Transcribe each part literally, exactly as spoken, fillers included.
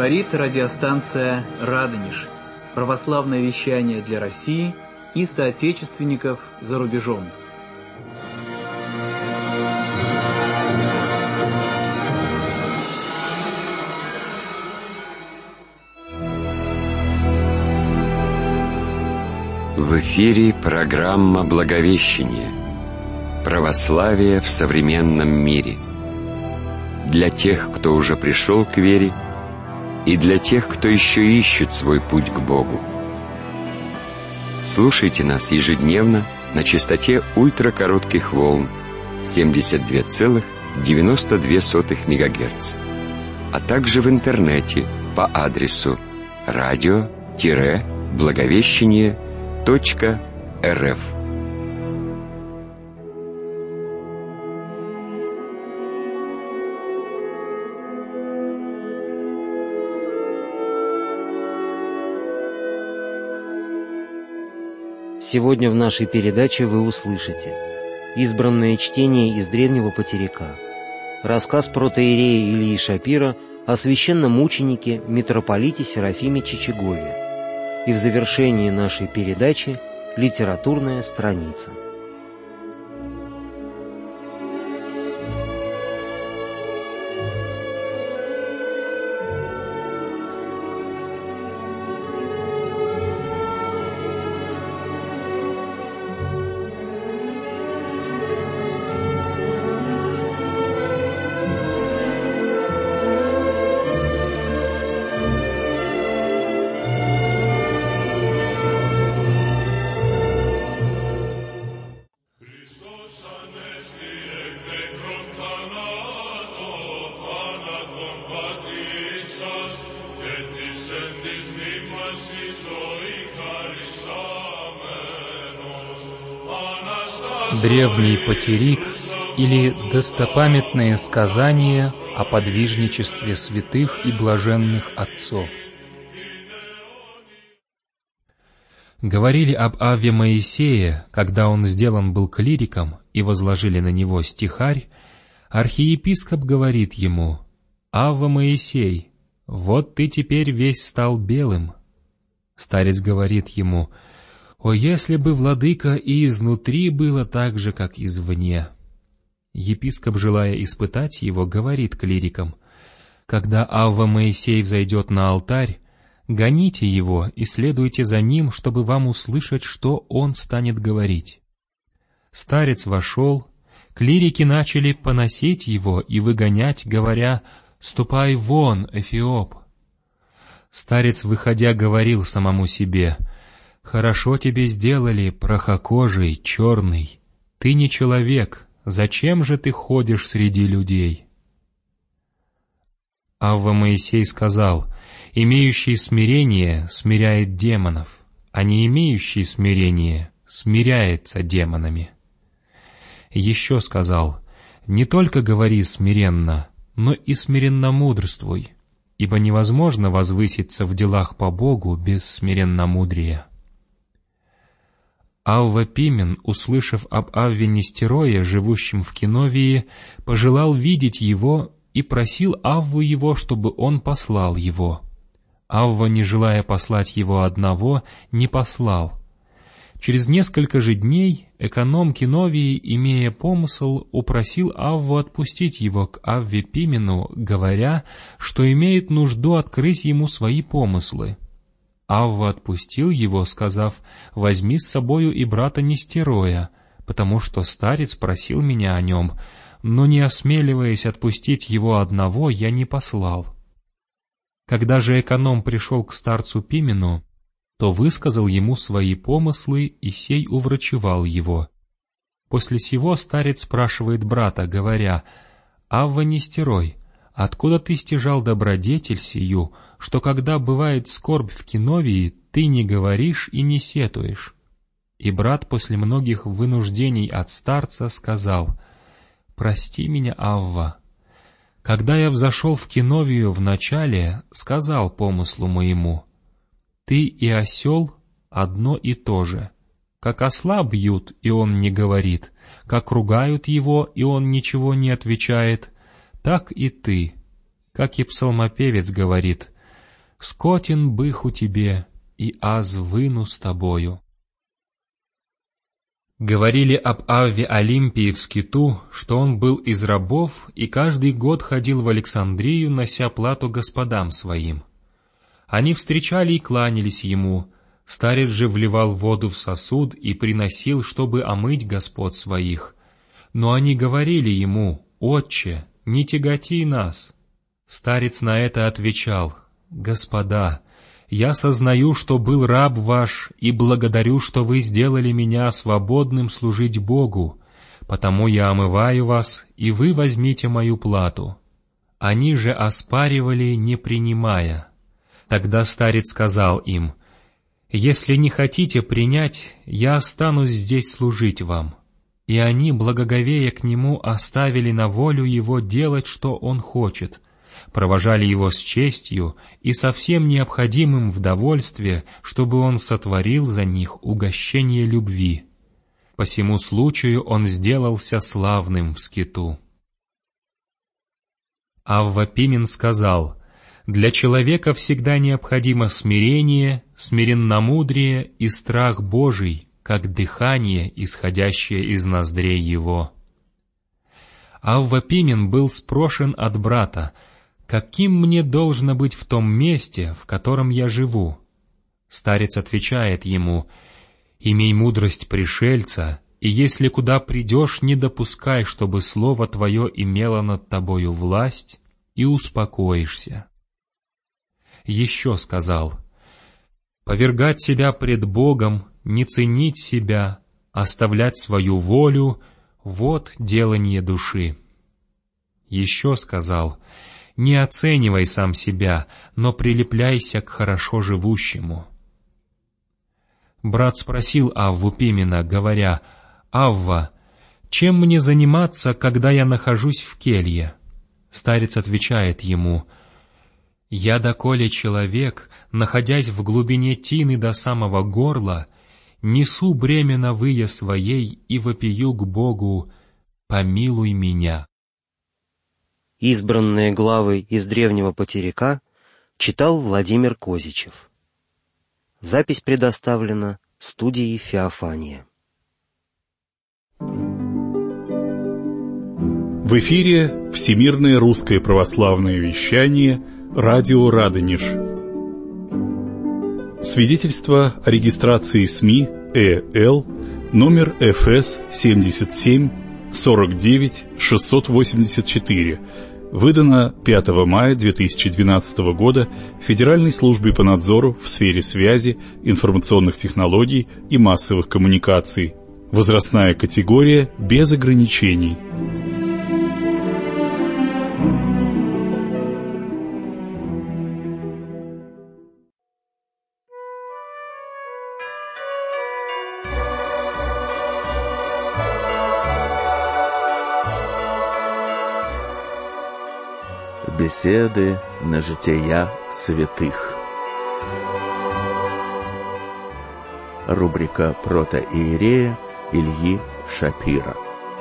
Говорит радиостанция «Радонеж». Православное вещание для России и соотечественников за рубежом. В эфире программа «Благовещение. Православие в современном мире». Для тех, кто уже пришел к вере, и для тех, кто еще ищет свой путь к Богу. Слушайте нас ежедневно на частоте ультракоротких волн семьдесят два целых девяносто две сотых мегагерца, а также в интернете по адресу радио-благовещение точка рф. Сегодня в нашей передаче вы услышите избранное чтение из древнего потеряка, рассказ протоиерея Ильи Шапира о священномученике митрополите Серафиме Чичагове, и в завершении нашей передачи литературная страница. Древний потерик или достопамятные сказания о подвижничестве святых и блаженных отцов. Говорили об Авве Моисее, когда он сделан был клириком и возложили на него стихарь, архиепископ говорит ему: «Авва Моисей, вот ты теперь весь стал белым». Старец говорит ему: «О, если бы, владыка, и изнутри было так же, как извне». Епископ, желая испытать его, говорит клирикам: «Когда Авва Моисей взойдет на алтарь, гоните его и следуйте за ним, чтобы вам услышать, что он станет говорить». Старец вошел, клирики начали поносить его и выгонять, говоря: «Ступай вон, Эфиоп». Старец, выходя, говорил самому себе: «Хорошо тебе сделали, прахокожий, черный. Ты не человек, зачем же ты ходишь среди людей?» Авва Моисей сказал: «Имеющий смирение смиряет демонов, а не имеющий смирение смиряется демонами». Еще сказал: «Не только говори смиренно, но и смиренномудрствуй, ибо невозможно возвыситься в делах по Богу без смиренномудрия». Авва Пимен, услышав об Авве Нестерое, живущем в Киновии, пожелал видеть его и просил Авву его, чтобы он послал его. Авва, не желая послать его одного, не послал. Через несколько же дней эконом Киновии, имея помысл, упросил Авву отпустить его к Авве Пимену, говоря, что имеет нужду открыть ему свои помыслы. Авва отпустил его, сказав: «Возьми с собою и брата Нестероя, потому что старец просил меня о нем, но, не осмеливаясь отпустить его одного, я не послал». Когда же эконом пришел к старцу Пимену, то высказал ему свои помыслы, и сей уврачевал его. После сего старец спрашивает брата, говоря: «Авва Нестерой, откуда ты стяжал добродетель сию, что когда бывает скорбь в Киновии, ты не говоришь и не сетуешь?» И брат после многих вынуждений от старца сказал: «Прости меня, Авва. Когда я взошел в Киновию вначале, сказал помыслу моему: ты и осел одно и то же. Как осла бьют, и он не говорит, как ругают его, и он ничего не отвечает, так и ты. Как и псалмопевец говорит: скотин быху тебе, и аз выну с тобою». Говорили об Авве Олимпии в скиту, что он был из рабов и каждый год ходил в Александрию, нося плату господам своим. Они встречали и кланялись ему. Старец же вливал воду в сосуд и приносил, чтобы омыть господ своих. Но они говорили ему: «Отче, не тяготи нас». Старец на это отвечал: «Господа, я сознаю, что был раб ваш, и благодарю, что вы сделали меня свободным служить Богу, потому я омываю вас, и вы возьмите мою плату». Они же оспаривали, не принимая. Тогда старец сказал им: «Если не хотите принять, я останусь здесь служить вам». И они, благоговея к нему, оставили на волю его делать, что он хочет, провожали его с честью и со всем необходимым в довольстве, чтобы он сотворил за них угощение любви. По сему случаю он сделался славным в скиту. Авва Пимен сказал: «Для человека всегда необходимо смирение, смиренномудрие и страх Божий, как дыхание, исходящее из ноздрей его». Авва Пимен был спрошен от брата: «Каким мне должно быть в том месте, в котором я живу?» Старец отвечает ему: «Имей мудрость пришельца, и если куда придешь, не допускай, чтобы слово твое имело над тобою власть, и успокоишься». Еще сказал: «Повергать себя пред Богом, не ценить себя, оставлять свою волю — вот делание души». Еще сказал: «Не оценивай сам себя, но прилепляйся к хорошо живущему». Брат спросил Авву Пимена, говоря: «Авва, чем мне заниматься, когда я нахожусь в келье?» Старец отвечает ему: «Я, доколе человек, находясь в глубине тины до самого горла, несу бремя на вые своей и вопию к Богу: помилуй меня». Избранные главы из древнего потеряка читал Владимир Козичев. Запись предоставлена студией «Феофания». В эфире Всемирное русское православное вещание «Радио Радонеж». Свидетельство о регистрации СМИ ЭЛ номер эф эс семьдесят семь сорок девять шестьсот восемьдесят четыре, выдано пятого мая две тысячи двенадцатого года Федеральной службе по надзору в сфере связи, информационных технологий и массовых коммуникаций. Возрастная категория без ограничений. Беседы на жития святых. Рубрика протоиерея Ильи Шапира.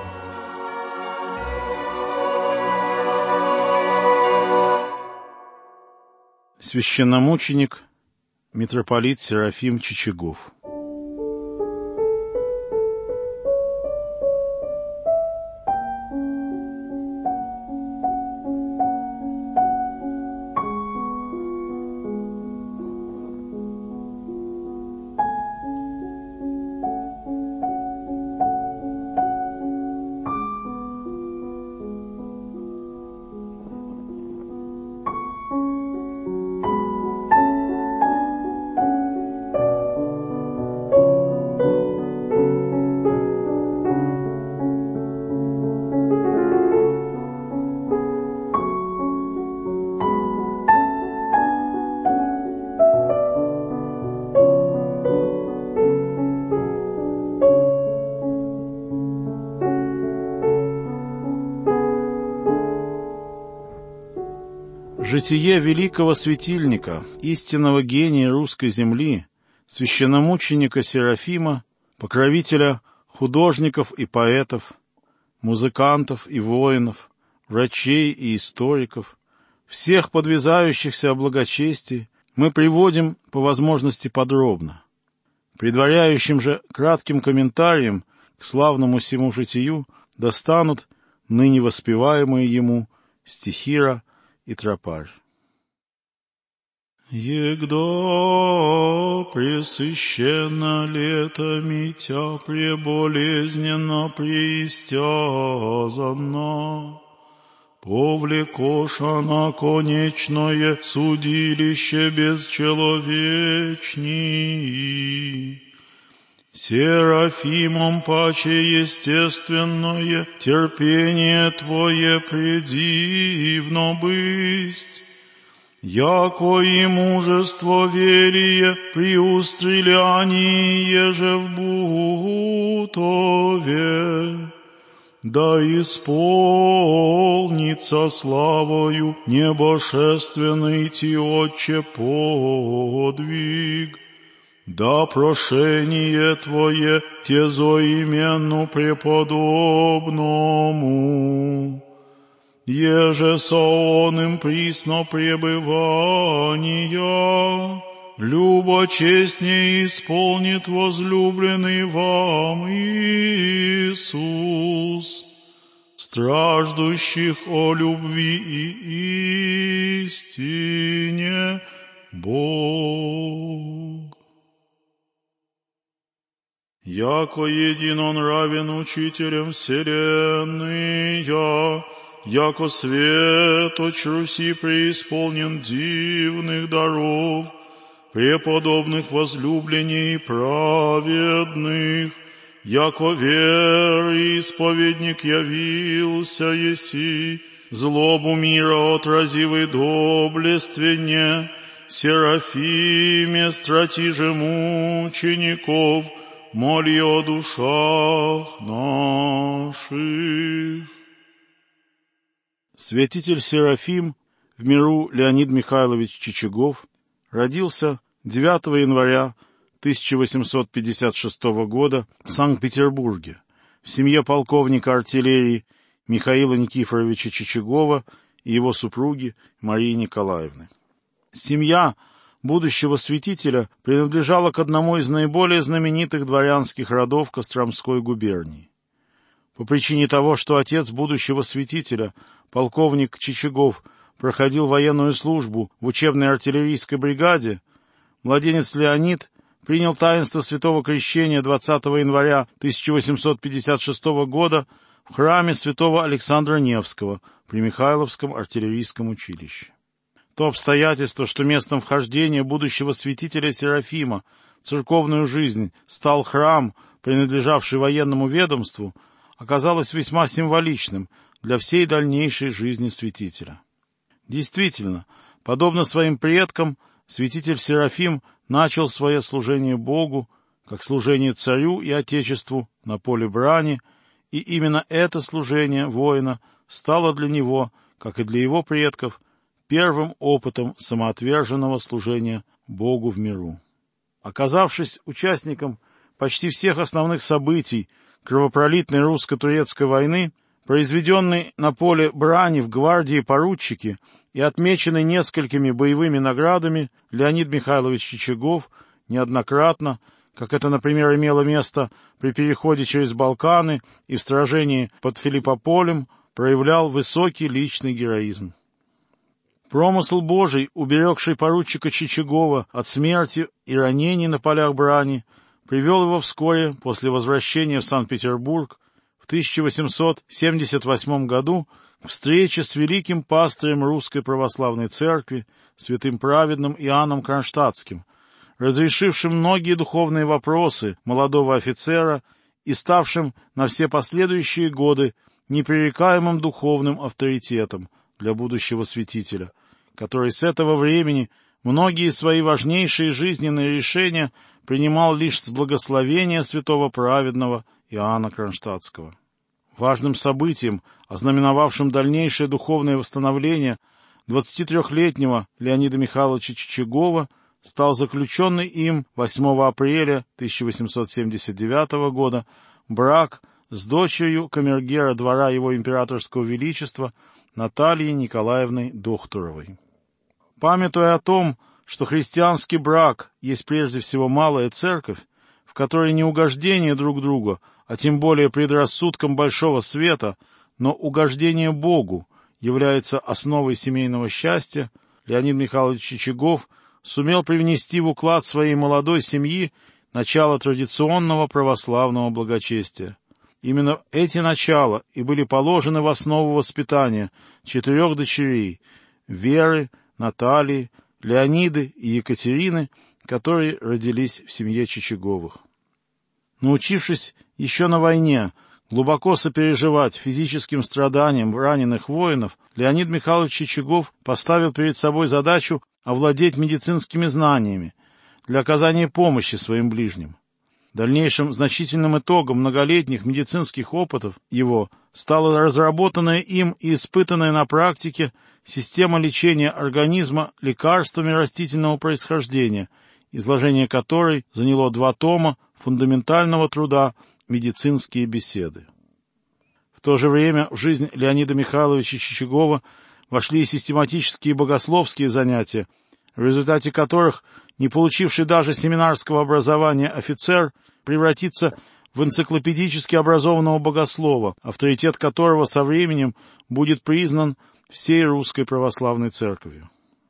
Священномученик митрополит Серафим Чичагов. Житие великого светильника, истинного гения русской земли, священномученика Серафима, покровителя художников и поэтов, музыкантов и воинов, врачей и историков, всех подвязающихся о благочестии, мы приводим по возможности подробно. Предваряющим же кратким комментарием к славному сему житию достанут ныне воспеваемые ему стихира и тропарь. Егда пресыщенно летами тя преболезненно преистязанно, повлекоша на конечное судилище бесчеловечней, Серафимом паче естественное терпение Твое предивно бысть, яко и мужество верие при устрелянии еже в Бутове, да исполнится славою небошественный Ти, Отче, подвиг, да прошение Твое тезоименну преподобному, еже со оным присно пребывания, любо честнее исполнит возлюбленный вам Иисус, страждущих о любви и истине Бог. Яко единонравен учителем вселенной я, яко светоч Руси преисполнен дивных даров, преподобных возлюблений праведных, яко веры исповедник явился еси, злобу мира отразивый доблественне, Серафиме стратиже мучеников, моли о душах наших. Святитель Серафим, в миру Леонид Михайлович Чичагов, родился девятого января тысяча восемьсот пятьдесят шестого года в Санкт-Петербурге в семье полковника артиллерии Михаила Никифоровича Чичагова и его супруги Марии Николаевны. Семья будущего святителя принадлежала к одному из наиболее знаменитых дворянских родов Костромской губернии. По причине того, что отец будущего святителя, полковник Чичагов, проходил военную службу в учебной артиллерийской бригаде, младенец Леонид принял таинство святого крещения двадцатого января тысяча восемьсот пятьдесят шестого года в храме святого Александра Невского при Михайловском артиллерийском училище. То обстоятельство, что местом вхождения будущего святителя Серафима в церковную жизнь стал храм, принадлежавший военному ведомству, оказалось весьма символичным для всей дальнейшей жизни святителя. Действительно, подобно своим предкам, святитель Серафим начал свое служение Богу, как служение царю и Отечеству на поле брани, и именно это служение воина стало для него, как и для его предков, первым опытом самоотверженного служения Богу в миру. Оказавшись участником почти всех основных событий кровопролитной русско-турецкой войны, произведенной на поле брани в гвардии поручики и отмеченный несколькими боевыми наградами, Леонид Михайлович Чичагов неоднократно, как это, например, имело место при переходе через Балканы и в сражении под Филиппополем, проявлял высокий личный героизм. Промысл Божий, уберегший поручика Чичагова от смерти и ранений на полях брани, привел его вскоре после возвращения в Санкт-Петербург в тысяча восемьсот семьдесят восьмом году к встрече с великим пастырем Русской Православной Церкви, святым праведным Иоанном Кронштадтским, разрешившим многие духовные вопросы молодого офицера и ставшим на все последующие годы непререкаемым духовным авторитетом для будущего святителя, который с этого времени многие свои важнейшие жизненные решения принимал лишь с благословения святого праведного Иоанна Кронштадтского. Важным событием, ознаменовавшим дальнейшее духовное восстановление двадцатитрёхлетнего Леонида Михайловича Чичагова, стал заключенный им восьмого апреля тысяча восемьсот семьдесят девятого года брак с дочерью камергера двора его императорского величества Натальей Николаевной Дохтуровой. Памятуя о том, что христианский брак есть прежде всего малая церковь, в которой не угождение друг другу, а тем более предрассудкам большого света, но угождение Богу является основой семейного счастья, Леонид Михайлович Чичагов сумел привнести в уклад своей молодой семьи начало традиционного православного благочестия. Именно эти начала и были положены в основу воспитания четырех дочерей — Веры, Натальи, Леониды и Екатерины, которые родились в семье Чичаговых. Научившись еще на войне глубоко сопереживать физическим страданиям раненых воинов, Леонид Михайлович Чичагов поставил перед собой задачу овладеть медицинскими знаниями для оказания помощи своим ближним. Дальнейшим значительным итогом многолетних медицинских опытов его стала разработанная им и испытанная на практике система лечения организма лекарствами растительного происхождения, изложение которой заняло два тома фундаментального труда «Медицинские беседы». В то же время в жизнь Леонида Михайловича Чичагова вошли и систематические богословские занятия, в результате которых не получивший даже семинарского образования офицер превратится в энциклопедически образованного богослова, авторитет которого со временем будет признан всей русской православной церковью.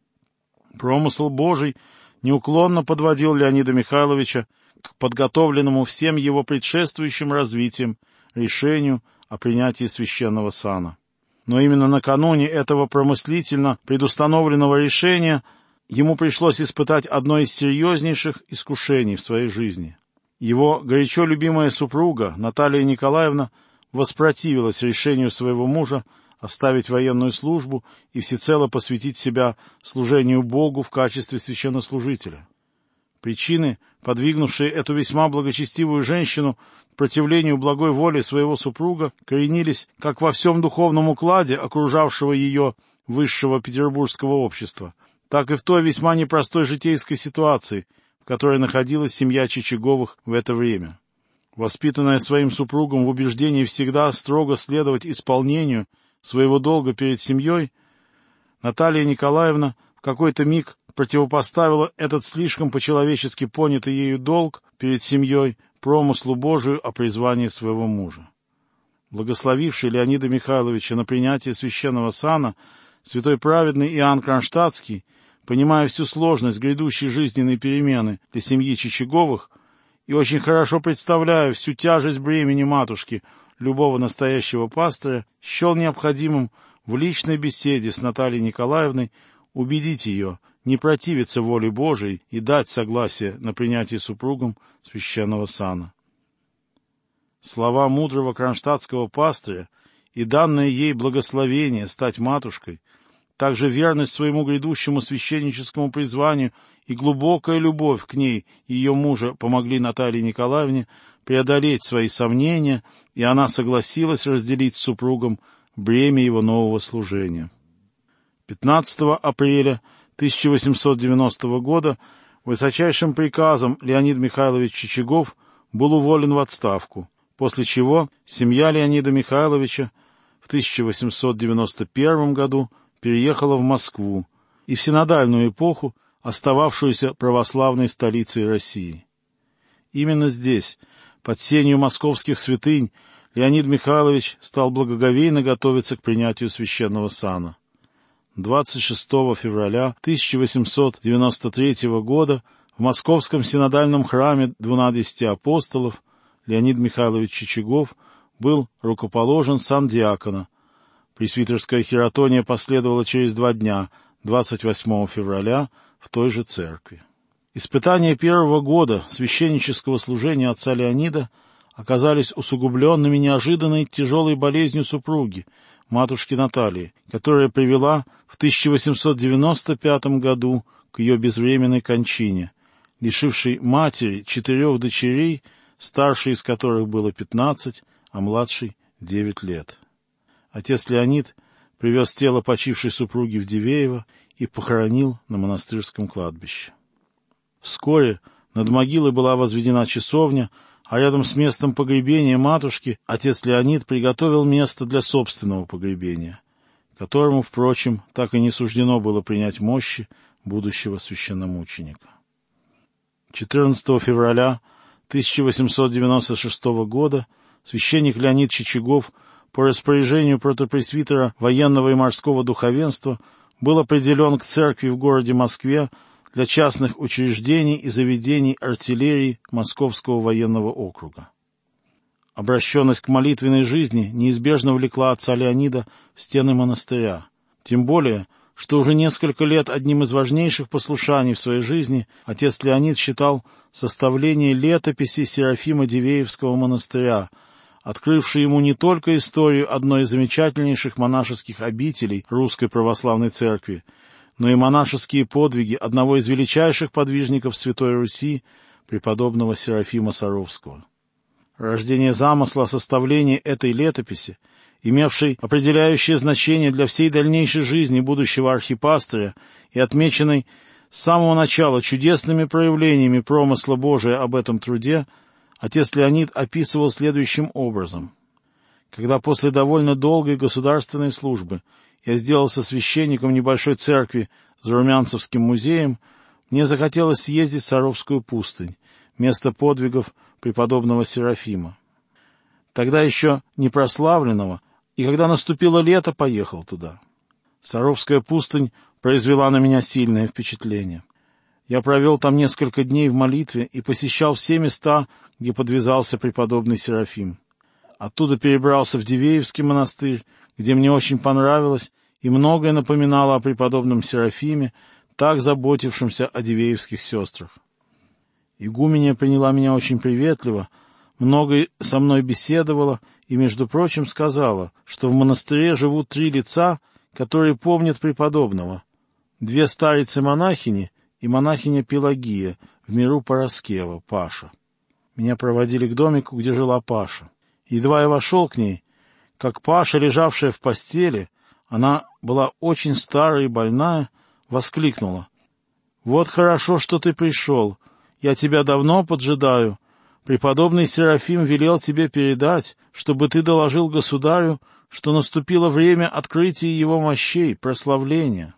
Промысл Божий неуклонно подводил Леонида Михайловича к подготовленному всем его предшествующим развитием решению о принятии священного сана. Но именно накануне этого промыслительно предустановленного решения ему пришлось испытать одно из серьезнейших искушений в своей жизни. Его горячо любимая супруга Наталья Николаевна воспротивилась решению своего мужа оставить военную службу и всецело посвятить себя служению Богу в качестве священнослужителя. Причины, подвигнувшие эту весьма благочестивую женщину к противлению благой воле своего супруга, коренились как во всем духовном укладе окружавшего ее высшего петербургского общества, так и в той весьма непростой житейской ситуации, в которой находилась семья Чичаговых в это время. Воспитанная своим супругом в убеждении всегда строго следовать исполнению своего долга перед семьей, Наталья Николаевна в какой-то миг противопоставила этот слишком по-человечески понятый ею долг перед семьей промыслу Божию о призвании своего мужа. Благословивший Леонида Михайловича на принятие священного сана, святой праведный Иоанн Кронштадтский, понимая всю сложность грядущей жизненной перемены для семьи Чичаговых и очень хорошо представляя всю тяжесть бремени матушки любого настоящего пастыря, счел необходимым в личной беседе с Натальей Николаевной убедить ее не противиться воле Божией и дать согласие на принятие супругом священного сана. Слова мудрого кронштадтского пастыря и данное ей благословение стать матушкой, также верность своему грядущему священническому призванию и глубокая любовь к ней и ее мужа помогли Наталье Николаевне преодолеть свои сомнения, и она согласилась разделить с супругом бремя его нового служения. пятнадцатого апреля тысяча восемьсот девяностого года высочайшим приказом Леонид Михайлович Чичагов был уволен в отставку, после чего семья Леонида Михайловича в тысяча восемьсот девяносто первом году переехала в Москву и в синодальную эпоху остававшуюся православной столицей России. Именно здесь, под сенью московских святынь, Леонид Михайлович стал благоговейно готовиться к принятию священного сана. двадцать шестого февраля тысяча восемьсот девяносто третьего года в Московском синодальном храме двунадесяти апостолов Леонид Михайлович Чичагов был рукоположен сан диакона. Пресвитерская хиротония последовала через два дня, двадцать восьмого февраля, в той же церкви. Испытания первого года священнического служения отца Леонида оказались усугубленными неожиданной тяжелой болезнью супруги, матушки Натальи, которая привела в тысяча восемьсот девяносто пятом году к ее безвременной кончине, лишившей матери четырех дочерей, старшей из которых было пятнадцать, а младшей — девять лет. Отец Леонид привез тело почившей супруги в Дивеево и похоронил на монастырском кладбище. Вскоре над могилой была возведена часовня, а рядом с местом погребения матушки отец Леонид приготовил место для собственного погребения, которому, впрочем, так и не суждено было принять мощи будущего священномученика. четырнадцатого февраля тысяча восемьсот девяносто шестого года священник Леонид Чичагов по распоряжению протопресвитера военного и морского духовенства был определен к церкви в городе Москве для частных учреждений и заведений артиллерии Московского военного округа. Обращенность к молитвенной жизни неизбежно влекла отца Леонида в стены монастыря, тем более, что уже несколько лет одним из важнейших послушаний в своей жизни отец Леонид считал составление летописи Серафима Дивеевского монастыря, открывшей ему не только историю одной из замечательнейших монашеских обителей Русской Православной Церкви, но и монашеские подвиги одного из величайших подвижников Святой Руси, преподобного Серафима Саровского. Рождение замысла о составлении этой летописи, имевшей определяющее значение для всей дальнейшей жизни будущего архипастыря и отмеченной с самого начала чудесными проявлениями промысла Божия об этом труде, отец Леонид описывал следующим образом. Когда после довольно долгой государственной службы я сделался священником небольшой церкви за Румянцевским музеем, мне захотелось съездить в Саровскую пустынь, место подвигов преподобного Серафима. Тогда еще не прославленного, и когда наступило лето, поехал туда. Саровская пустынь произвела на меня сильное впечатление. Я провел там несколько дней в молитве и посещал все места, где подвязался преподобный Серафим. Оттуда перебрался в Дивеевский монастырь, где мне очень понравилось и многое напоминало о преподобном Серафиме, так заботившемся о дивеевских сестрах. Игуменья приняла меня очень приветливо, много со мной беседовала и, между прочим, сказала, что в монастыре живут три лица, которые помнят преподобного. Две старицы-монахини и монахиня Пелагия, в миру Пороскева, Паша. Меня проводили к домику, где жила Паша. Едва я вошел к ней, как Паша, лежавшая в постели, она была очень старая и больная, воскликнула: «Вот хорошо, что ты пришел. Я тебя давно поджидаю. Преподобный Серафим велел тебе передать, чтобы ты доложил государю, что наступило время открытия его мощей, прославления».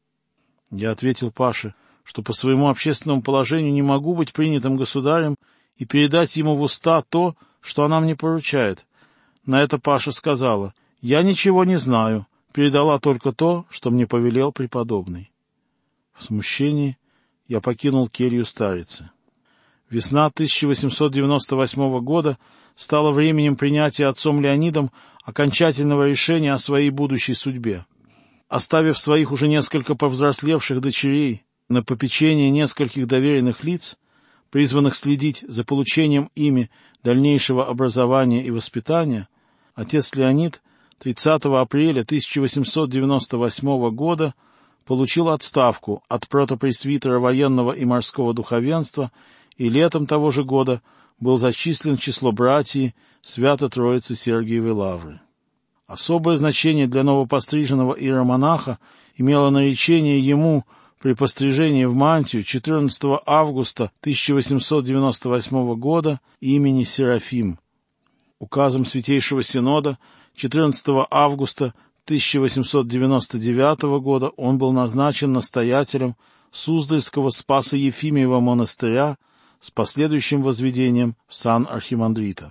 Я ответил Паше, что по своему общественному положению не могу быть принятым государем и передать ему в уста то, что она мне поручает. На это Паша сказала: «Я ничего не знаю, передала только то, что мне повелел преподобный». В смущении я покинул келью старицы. Весна тысяча восемьсот девяносто восьмого года стала временем принятия отцом Леонидом окончательного решения о своей будущей судьбе. Оставив своих уже несколько повзрослевших дочерей на попечение нескольких доверенных лиц, призванных следить за получением ими дальнейшего образования и воспитания, отец Леонид тридцатого апреля тысяча восемьсот девяносто восьмого года получил отставку от протопресвитера военного и морского духовенства и летом того же года был зачислен в число братьев Свято-Троицы Сергиевой Лавры. Особое значение для новопостриженного иеромонаха имело наречение ему при пострижении в мантию четырнадцатого августа тысяча восемьсот девяносто восьмого года имени Серафим. Указом Святейшего Синода четырнадцатого августа тысяча восемьсот девяносто девятого года он был назначен настоятелем Суздальского Спасо-Ефимиева монастыря с последующим возведением в сан архимандрита.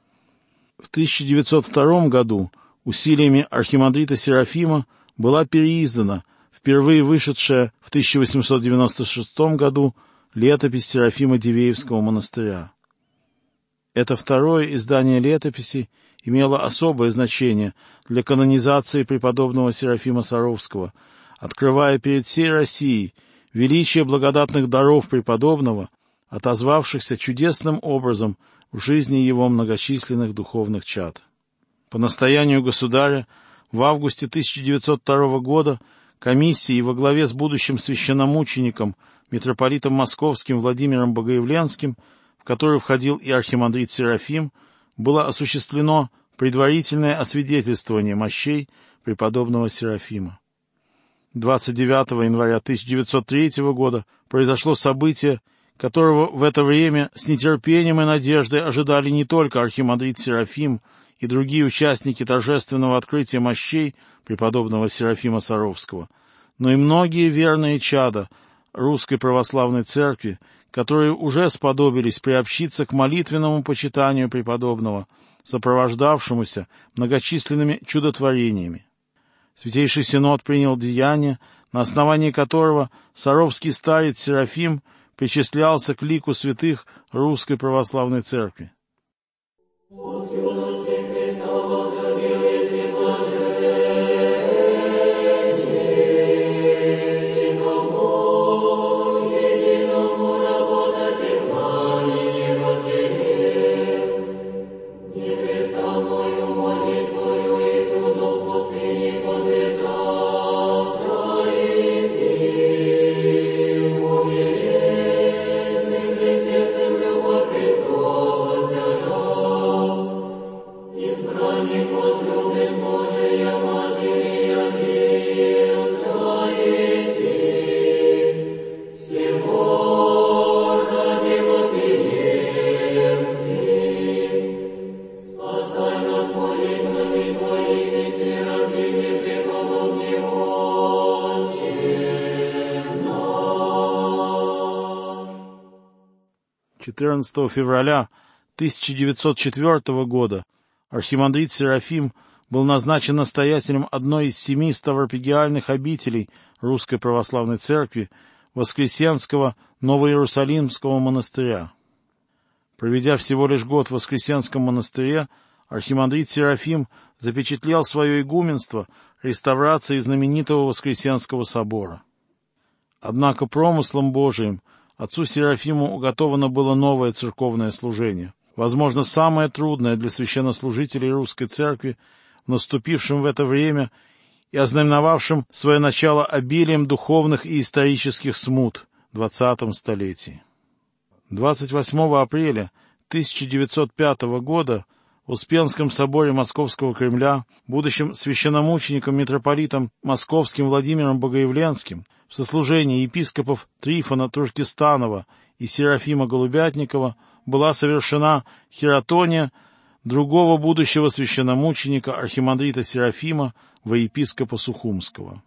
В тысяча девятьсот втором году усилиями архимандрита Серафима была переиздана впервые вышедшая в тысяча восемьсот девяносто шестом году летопись Серафима Дивеевского монастыря. Это второе издание летописи имело особое значение для канонизации преподобного Серафима Саровского, открывая перед всей Россией величие благодатных даров преподобного, отозвавшихся чудесным образом в жизни его многочисленных духовных чад. По настоянию государя в августе тысяча девятьсот второго года комиссией во главе с будущим священномучеником, митрополитом Московским Владимиром Богоявленским, в которую входил и архимандрит Серафим, было осуществлено предварительное освидетельствование мощей преподобного Серафима. двадцать девятого января тысяча девятьсот третьего года произошло событие, которого в это время с нетерпением и надеждой ожидали не только архимандрит Серафим и другие участники торжественного открытия мощей преподобного Серафима Саровского, но и многие верные чада Русской Православной Церкви, которые уже сподобились приобщиться к молитвенному почитанию преподобного, сопровождавшемуся многочисленными чудотворениями. Святейший Синод принял деяние, на основании которого саровский старец Серафим причислялся к лику святых Русской Православной Церкви. четырнадцатого февраля тысяча девятьсот четвёртого года архимандрит Серафим был назначен настоятелем одной из семи ставропигиальных обителей Русской Православной Церкви Воскресенского Новоиерусалимского монастыря. Проведя всего лишь год в Воскресенском монастыре, архимандрит Серафим запечатлел свое игуменство реставрацией знаменитого Воскресенского собора. Однако промыслом Божиим отцу Серафиму уготовано было новое церковное служение, возможно, самое трудное для священнослужителей Русской Церкви в наступившем в это время и ознаменовавшем свое начало обилием духовных и исторических смут в двадцатом столетии. двадцать восьмого апреля тысяча девятьсот пятого года в Успенском соборе Московского Кремля будущим священномучеником митрополитом Московским Владимиром Богоявленским в сослужении епископов Трифона Туркестанова и Серафима Голубятникова была совершена хиротония другого будущего священномученика архимандрита Серафима во епископа Сухумского.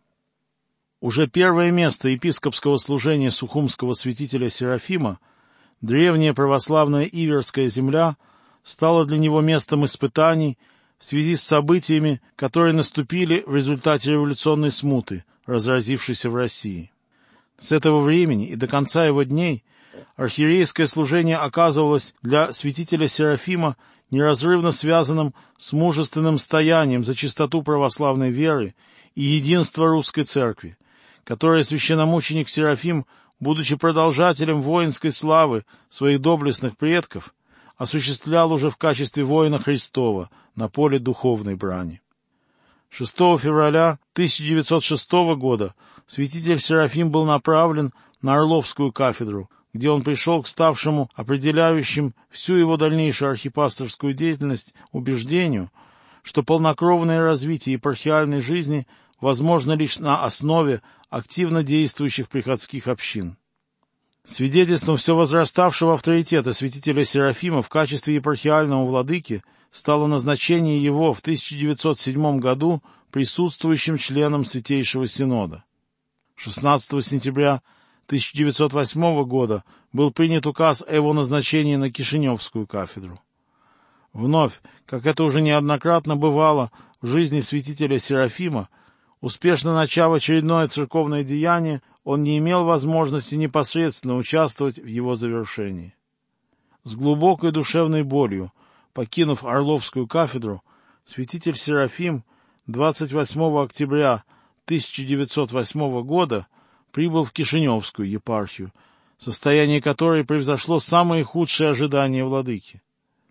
Уже первое место епископского служения сухумского святителя Серафима, древняя православная Иверская земля, стала для него местом испытаний в связи с событиями, которые наступили в результате революционной смуты, разразившейся в России. С этого времени и до конца его дней архиерейское служение оказывалось для святителя Серафима неразрывно связанным с мужественным стоянием за чистоту православной веры и единство Русской Церкви, которое священномученик Серафим, будучи продолжателем воинской славы своих доблестных предков, осуществлял уже в качестве воина Христова на поле духовной брани. шестого февраля тысяча девятьсот шестого года святитель Серафим был направлен на Орловскую кафедру, где он пришел к ставшему определяющим всю его дальнейшую архипасторскую деятельность убеждению, что полнокровное развитие епархиальной жизни возможно лишь на основе активно действующих приходских общин. Свидетельством все возраставшего авторитета святителя Серафима в качестве епархиального владыки стало назначение его в тысяча девятьсот седьмом году присутствующим членом Святейшего Синода. шестнадцатого сентября тысяча девятьсот восьмого года был принят указ о его назначении на Кишиневскую кафедру. Вновь, как это уже неоднократно бывало в жизни святителя Серафима, успешно начав очередное церковное деяние, он не имел возможности непосредственно участвовать в его завершении. С глубокой душевной болью, покинув Орловскую кафедру, святитель Серафим двадцать восьмого октября тысяча девятьсот восьмого года прибыл в Кишиневскую епархию, состояние которой превзошло самые худшие ожидания владыки.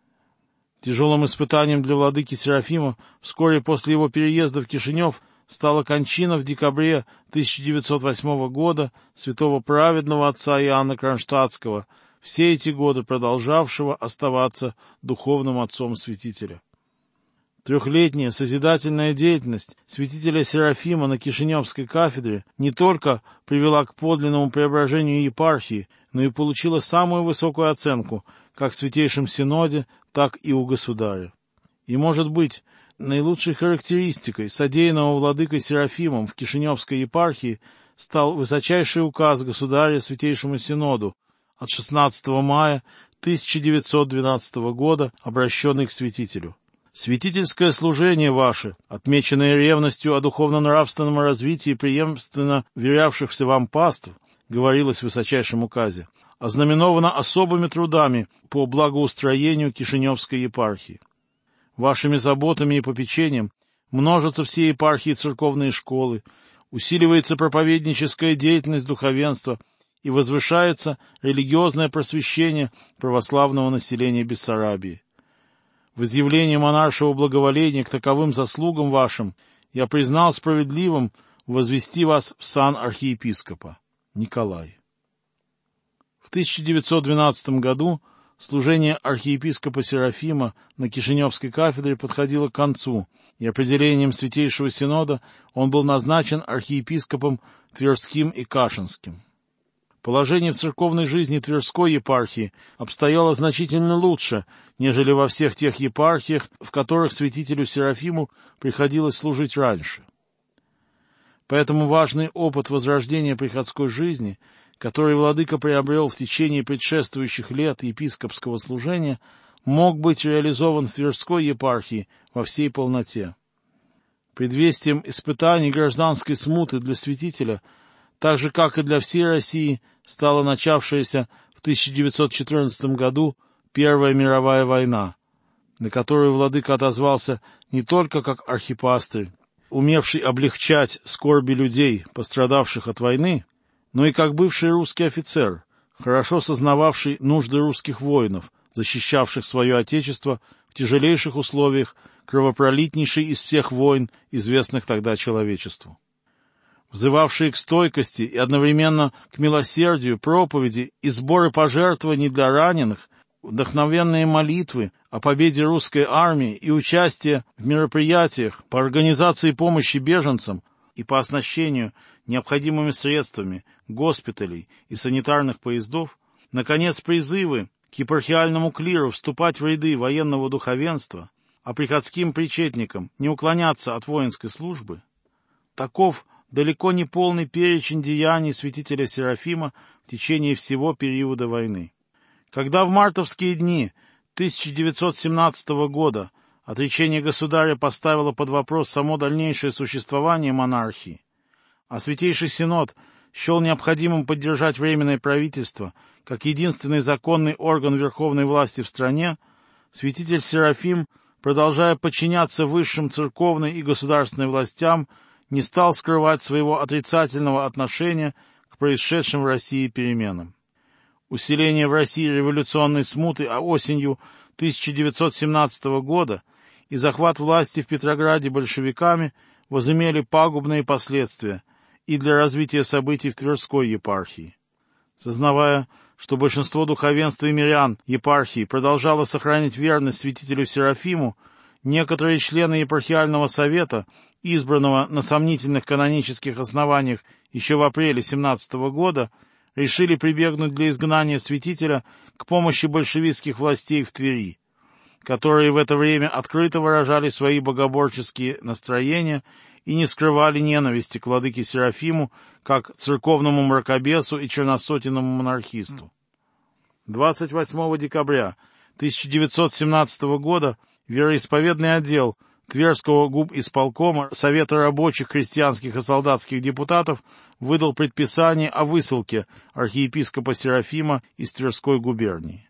Тяжелым испытанием для владыки Серафима вскоре после его переезда в Кишинев стала кончина в декабре тысяча девятьсот восьмого года святого праведного отца Иоанна Кронштадтского, все эти годы продолжавшего оставаться духовным отцом святителя. Трехлетняя созидательная деятельность святителя Серафима на Кишиневской кафедре не только привела к подлинному преображению епархии, но и получила самую высокую оценку как в Святейшем Синоде, так и у государя. И, может быть, Наилучшей характеристикой содеянного владыкой Серафимом в Кишиневской епархии стал высочайший указ государя Святейшему Синоду от шестнадцатого мая тысяча девятьсот двенадцатого года, обращенный к святителю. «Святительское служение ваше, отмеченное ревностью о духовно-нравственном развитии преемственно верявшихся вам паств, говорилось в высочайшем указе, ознаменовано особыми трудами по благоустроению Кишиневской епархии. Вашими заботами и попечением множатся все епархии и церковные школы, усиливается проповедническая деятельность духовенства и возвышается религиозное просвещение православного населения Бессарабии. В изъявлении монаршего благоволения к таковым заслугам вашим я признал справедливым возвести вас в сан архиепископа. Николай». В тысяча девятьсот двенадцатом году служение архиепископа Серафима на Кишиневской кафедре подходило к концу, и определением Святейшего Синода он был назначен архиепископом Тверским и Кашинским. Положение в церковной жизни Тверской епархии обстояло значительно лучше, нежели во всех тех епархиях, в которых святителю Серафиму приходилось служить раньше. Поэтому важный опыт возрождения приходской жизни, который владыка приобрел в течение предшествующих лет епископского служения, мог быть реализован в Тверской епархии во всей полноте. Предвестием испытаний гражданской смуты для святителя, так же, как и для всей России, стала начавшаяся в тысяча девятьсот четырнадцатом году Первая мировая война, на которую владыка отозвался не только как архипастырь, умевший облегчать скорби людей, пострадавших от войны, но и как бывший русский офицер, хорошо сознававший нужды русских воинов, защищавших свое отечество в тяжелейших условиях кровопролитнейшей из всех войн, известных тогда человечеству. Взывавшие к стойкости и одновременно к милосердию проповеди и сборы пожертвований для раненых, вдохновенные молитвы о победе русской армии и участие в мероприятиях по организации помощи беженцам и по оснащению необходимыми средствами госпиталей и санитарных поездов, наконец, призывы к епархиальному клиру вступать в ряды военного духовенства, а приходским причетникам не уклоняться от воинской службы, таков далеко не полный перечень деяний святителя Серафима в течение всего периода войны. Когда в мартовские дни тысяча девятьсот семнадцатого года отречение государя поставило под вопрос само дальнейшее существование монархии, а Святейший Синод счел необходимым поддержать Временное правительство как единственный законный орган верховной власти в стране, святитель Серафим, продолжая подчиняться высшим церковной и государственной властям, не стал скрывать своего отрицательного отношения к происшедшим в России переменам. Усиление в России революционной смуты осенью тысяча девятьсот семнадцатого года и захват власти в Петрограде большевиками возымели пагубные последствия и для развития событий в Тверской епархии. Сознавая, что большинство духовенства и мирян епархии продолжало сохранять верность святителю Серафиму, некоторые члены епархиального совета, избранного на сомнительных канонических основаниях еще в апреле семнадцатого года, решили прибегнуть для изгнания святителя к помощи большевистских властей в Твери, которые в это время открыто выражали свои богоборческие настроения и не скрывали ненависти к владыке Серафиму как церковному мракобесу и черносотенному монархисту. двадцать восьмого декабря тысяча девятьсот семнадцатого года вероисповедный отдел Тверского губисполкома Совета рабочих, крестьянских и солдатских депутатов выдал предписание о высылке архиепископа Серафима из Тверской губернии.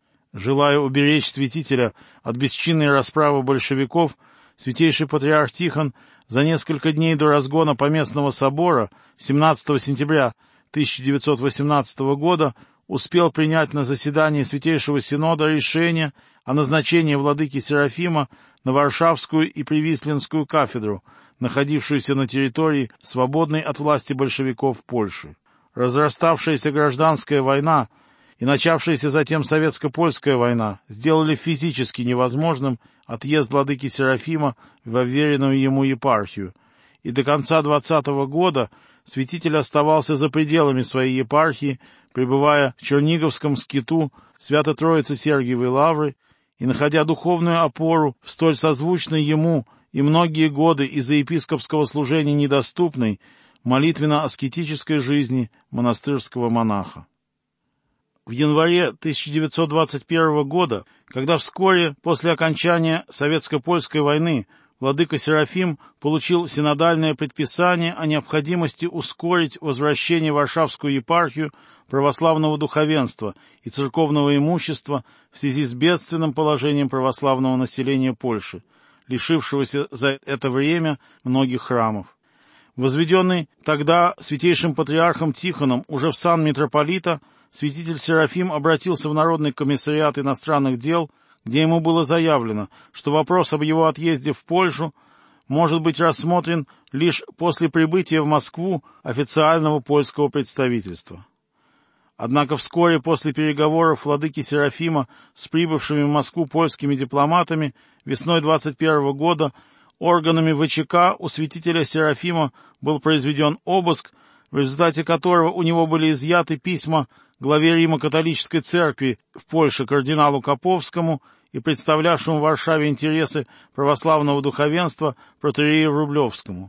Желая уберечь святителя от бесчинной расправы большевиков, святейший патриарх Тихон за несколько дней до разгона Поместного собора семнадцатого сентября тысяча девятьсот восемнадцатого года успел принять на заседании Святейшего Синода решение о назначении владыки Серафима на Варшавскую и Привислинскую кафедру, находившуюся на территории, свободной от власти большевиков Польши. Разраставшаяся гражданская война и начавшаяся затем советско-польская война сделали физически невозможным отъезд владыки Серафима в уверенную ему епархию, и до конца двадцатого года святитель оставался за пределами своей епархии, пребывая в Черниговском скиту Свято-Троицы-Сергиевой лавры и находя духовную опору в столь созвучной ему и многие годы из-за епископского служения недоступной молитвенно-аскетической жизни монастырского монаха. В январе тысяча девятьсот двадцать первого года, когда вскоре после окончания Советско-Польской войны владыка Серафим получил синодальное предписание о необходимости ускорить возвращение в Варшавскую епархию православного духовенства и церковного имущества в связи с бедственным положением православного населения Польши, лишившегося за это время многих храмов. Возведенный тогда святейшим патриархом Тихоном уже в сан митрополита, святитель Серафим обратился в Народный комиссариат иностранных дел, где ему было заявлено, что вопрос об его отъезде в Польшу может быть рассмотрен лишь после прибытия в Москву официального польского представительства. Однако вскоре после переговоров владыки Серафима с прибывшими в Москву польскими дипломатами весной двадцать первого года органами ВЧК у святителя Серафима был произведен обыск, в результате которого у него были изъяты письма главе Римо-католической церкви в Польше кардиналу Коповскому и представлявшему в Варшаве интересы православного духовенства протоиерею Врублевскому.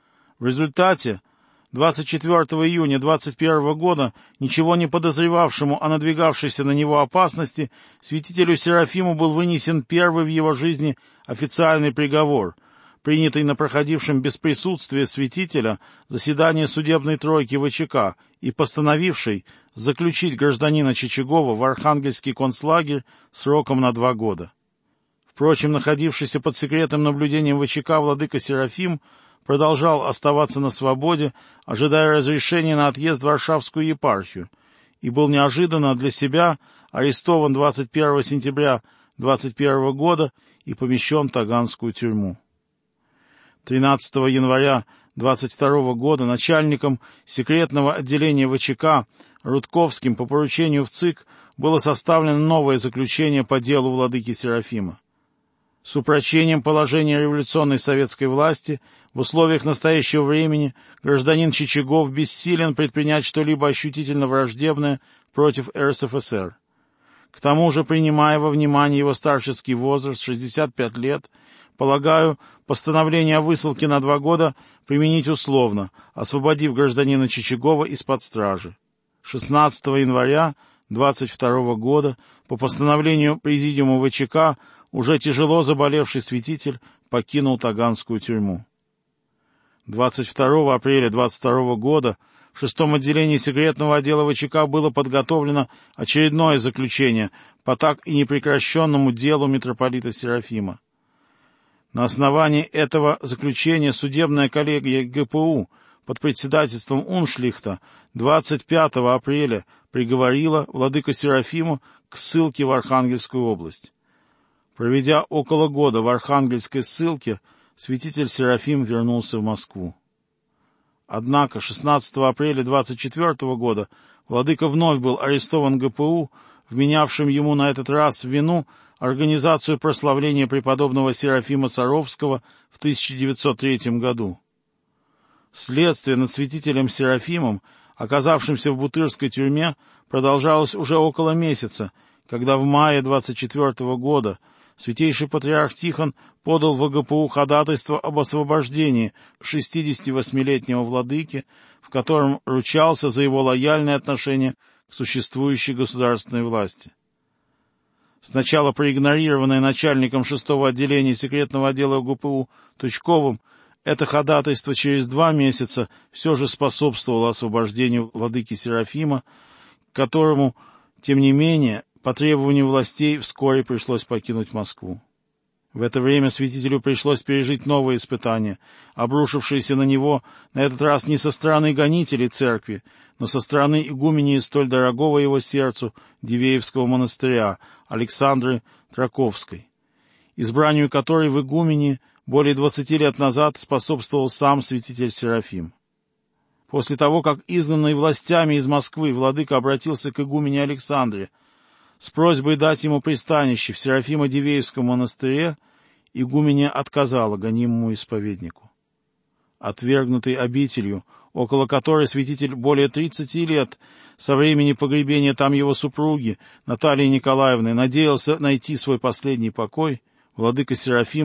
В результате двадцать четвёртого июня двадцать первого года, ничего не подозревавшему о надвигавшейся на него опасности, святителю Серафиму был вынесен первый в его жизни официальный приговор, принятый на проходившем без присутствия святителя заседании судебной тройки ВЧК и постановивший заключить гражданина Чичагова в Архангельский концлагерь сроком на два года. Впрочем, находившийся под секретным наблюдением ВЧК владыка Серафим продолжал оставаться на свободе, ожидая разрешения на отъезд в Варшавскую епархию, и был неожиданно для себя арестован двадцать первого сентября двадцать первого года и помещен в Таганскую тюрьму. тринадцатого января двадцать второго года начальником секретного отделения ВЧК Рудковским по поручению в ЦИК было составлено новое заключение по делу владыки Серафима. С упрочением положения революционной советской власти в условиях настоящего времени гражданин Чичагов бессилен предпринять что-либо ощутительно враждебное против РСФСР. К тому же, принимая во внимание его старческий возраст шестьдесят пять лет, полагаю, постановление о высылке на два года применить условно, освободив гражданина Чичагова из-под стражи. шестнадцатого января двадцать второго года по постановлению Президиума ВЧК уже тяжело заболевший святитель покинул Таганскую тюрьму. двадцать второго апреля двадцать второго года в шестом отделении секретного отдела ВЧК было подготовлено очередное заключение по так и непрекращенному делу митрополита Серафима. На основании этого заключения судебная коллегия ГПУ под председательством Уншлихта двадцать пятого апреля приговорила владыку Серафиму к ссылке в Архангельскую область. Проведя около года в Архангельской ссылке, святитель Серафим вернулся в Москву. Однако шестнадцатого апреля двадцать четвёртого года владыка вновь был арестован ГПУ, вменявшим ему на этот раз в вину организацию прославления преподобного Серафима Саровского в тысяча девятьсот третьем году. Следствие над святителем Серафимом, оказавшимся в Бутырской тюрьме, продолжалось уже около месяца, когда в мае двадцать четвёртого года святейший патриарх Тихон подал в ОГПУ ходатайство об освобождении шестидесятивосьмилетнего владыки, в котором ручался за его лояльное отношение к существующей государственной власти. Сначала проигнорированное начальником шестого отделения секретного отдела ОГПУ Тучковым, это ходатайство через два месяца все же способствовало освобождению владыки Серафима, которому, тем не менее, по требованию властей вскоре пришлось покинуть Москву. В это время святителю пришлось пережить новые испытания, обрушившиеся на него на этот раз не со стороны гонителей церкви, но со стороны игумении столь дорогого его сердцу Дивеевского монастыря Александры Траковской, избранию которой в игумении более двадцати лет назад способствовал сам святитель Серафим. После того, как изгнанный властями из Москвы владыка обратился к игумене Александре с просьбой дать ему пристанище в Серафимо-Дивеевском монастыре, игуменья отказала гонимому исповеднику. Отвергнутый обителью, около которой святитель более тридцати лет со времени погребения там его супруги Натальи Николаевны надеялся найти свой последний покой, владыка Серафим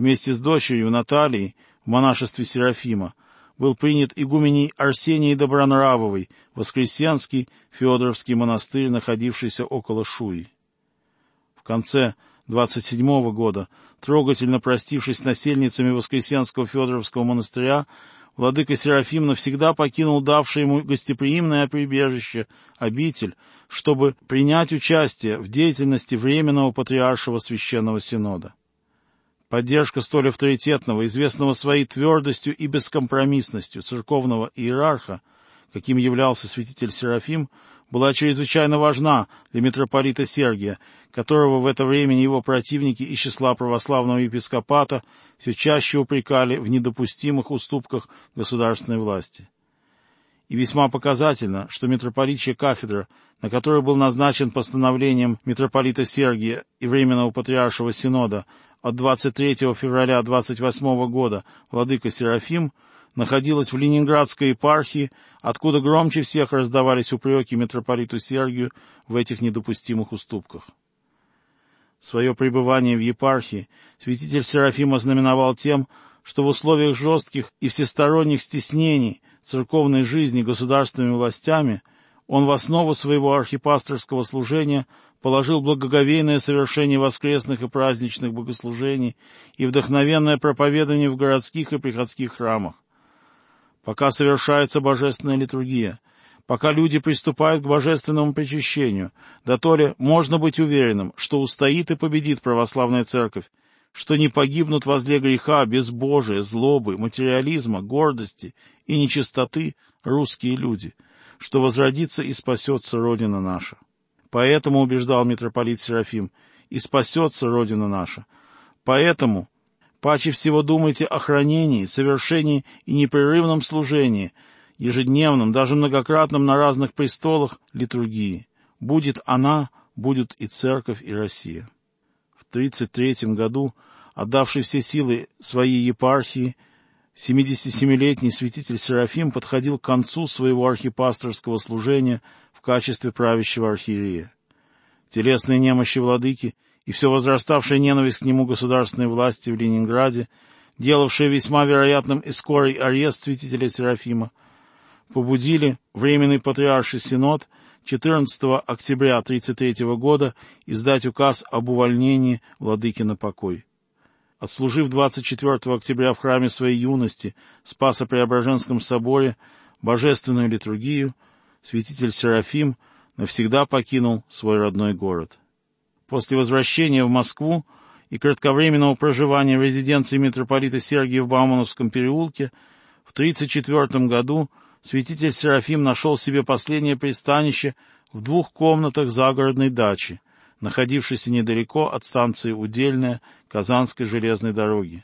Вместе с дочерью Натальей в монашестве Серафима был принят игуменей Арсенией Добронравовой Воскресенский Феодоровский монастырь, находившийся около Шуи. В конце двадцать седьмого года, трогательно простившись с насельницами Воскресенского Феодоровского монастыря, владыка Серафим навсегда покинул давшее ему гостеприимное прибежище, обитель, чтобы принять участие в деятельности Временного Патриаршего Священного Синода. Поддержка столь авторитетного, известного своей твердостью и бескомпромиссностью церковного иерарха, каким являлся святитель Серафим, была чрезвычайно важна для митрополита Сергия, которого в это время его противники из числа православного епископата все чаще упрекали в недопустимых уступках государственной власти. И весьма показательно, что митрополичья кафедра, на которую был назначен постановлением митрополита Сергия и Временного Патриаршего Синода от двадцать третьего февраля двадцать восьмого года владыка Серафим, находилась в Ленинградской епархии, откуда громче всех раздавались упреки митрополиту Сергию в этих недопустимых уступках. Свое пребывание в епархии святитель Серафим ознаменовал тем, что в условиях жестких и всесторонних стеснений церковной жизни государственными властями он в основу своего архипасторского служения положил благоговейное совершение воскресных и праздничных богослужений и вдохновенное проповедование в городских и приходских храмах. Пока совершается божественная литургия, пока люди приступают к божественному причащению, да то ли можно быть уверенным, что устоит и победит православная церковь, что не погибнут возле греха, безбожия, злобы, материализма, гордости и нечистоты русские люди, что возродится и спасется Родина наша. Поэтому, убеждал митрополит Серафим, и спасется Родина наша. Поэтому паче всего думайте о хранении, совершении и непрерывном служении, ежедневном, даже многократном на разных престолах литургии. Будет она, будут и церковь, и Россия. В тридцать третьем году, отдавший все силы своей епархии, семидесятисемилетний святитель Серафим подходил к концу своего архипасторского служения в качестве правящего архиерея. Телесные немощи владыки и все возраставшая ненависть к нему государственной власти в Ленинграде, делавшая весьма вероятным и скорый арест святителя Серафима, побудили Временный Патриарший Синод четырнадцатого октября тридцать третьего года издать указ об увольнении владыки на покой. Отслужив двадцать четвёртого октября в храме своей юности Спасо-Преображенском соборе божественную литургию, святитель Серафим навсегда покинул свой родной город. После возвращения в Москву и кратковременного проживания в резиденции митрополита Сергия в Баумановском переулке в тридцать четвёртом году святитель Серафим нашел себе последнее пристанище в двух комнатах загородной дачи, находившейся недалеко от станции Удельная Казанской железной дороги.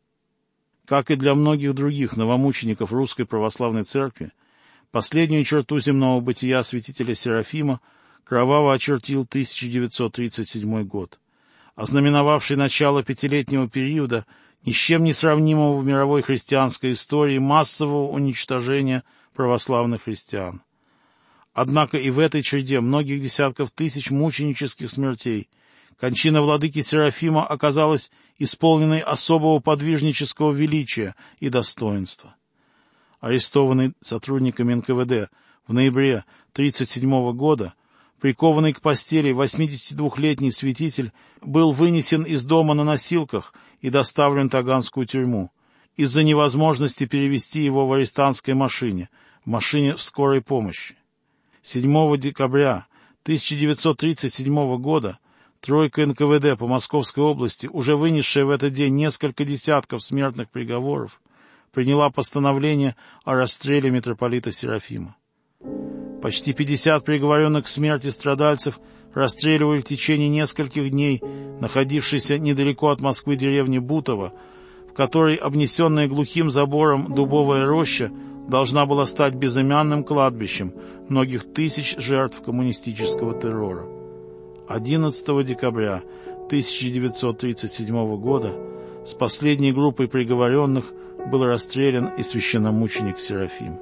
Как и для многих других новомучеников Русской Православной Церкви, последнюю черту земного бытия святителя Серафима кроваво очертил тысяча девятьсот тридцать седьмой год, ознаменовавший начало пятилетнего периода, ни с чем не сравнимого в мировой христианской истории массового уничтожения православных христиан. Однако и в этой череде многих десятков тысяч мученических смертей кончина владыки Серафима оказалась исполненной особого подвижнического величия и достоинства. Арестованный сотрудниками эн ка вэ дэ в ноябре тридцать седьмого года, прикованный к постели восьмидесятидвухлетний святитель был вынесен из дома на носилках и доставлен в Таганскую тюрьму из-за невозможности перевезти его в арестантской машине, в машине скорой помощи. седьмого декабря тысяча девятьсот тридцать седьмого года тройка эн ка вэ дэ по Московской области, уже вынесшая в этот день несколько десятков смертных приговоров, приняла постановление о расстреле митрополита Серафима. Почти пятьдесят приговоренных к смерти страдальцев расстреливали в течение нескольких дней находившейся недалеко от Москвы деревни Бутово, в которой обнесенная глухим забором дубовая роща должна была стать безымянным кладбищем многих тысяч жертв коммунистического террора. одиннадцатого декабря тысяча девятьсот тридцать седьмого года с последней группой приговоренных был расстрелян и священномученик Серафим.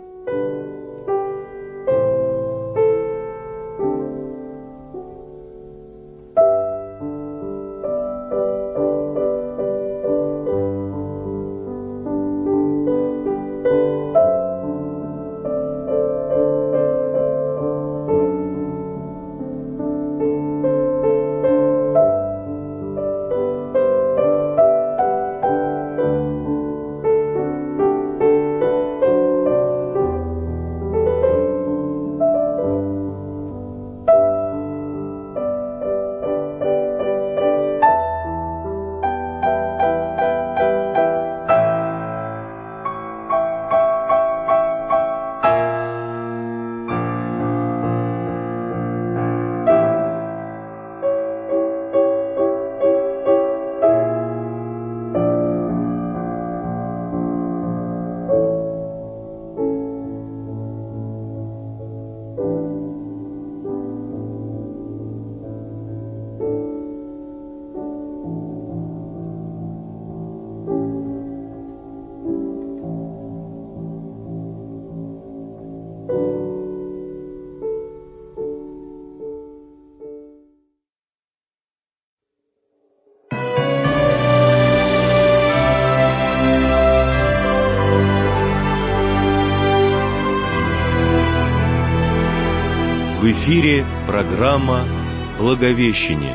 В эфире программа «Благовещение».